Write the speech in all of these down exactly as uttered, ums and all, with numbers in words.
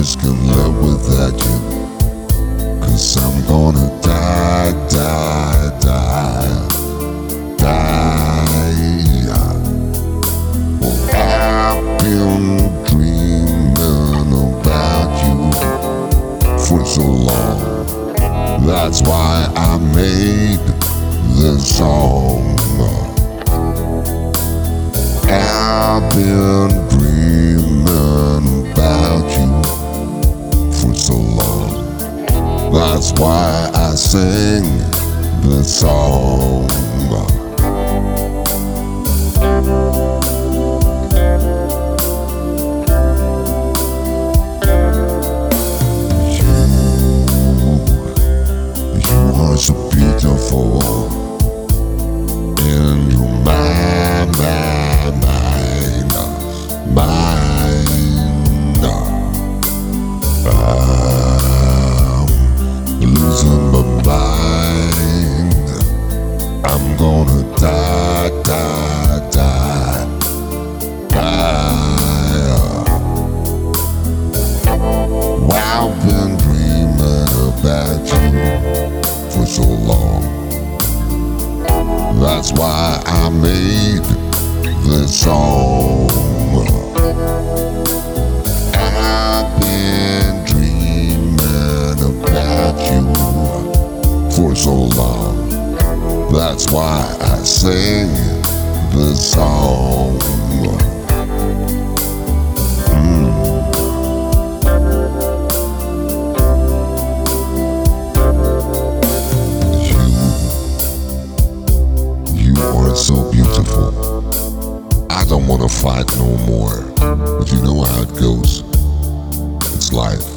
just can't live without you. Cause I'm gonna die, die, die, die. Well, I've been dreaming about you for so long. That's why I made this song. I've been dreaming about you for so long. That's why I sing this song. You, you are so beautiful, and you're my, my, mine, mine. I'm losing my mind. I'm gonna die, die, die, die. I've been dreaming about you for so long. That's why I made this song. I've been dreaming about you for so long. That's why I sing this song. Mm. You, you are so beautiful. I don't wanna fight no more, but you know how it goes. It's life.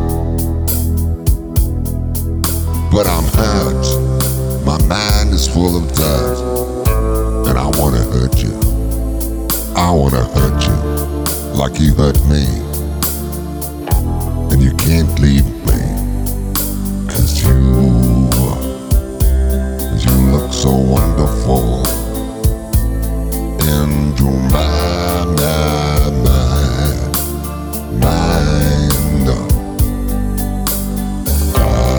But I'm hurt. My mind is full of dirt, and I wanna hurt you. I wanna hurt you like you hurt me. And you can't leave me, 'cause you, you look so wonderful. And you're my, my, my, mind. I,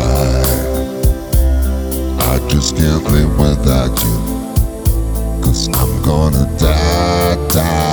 I just can't live without you. 'Cause I'm gonna die, die.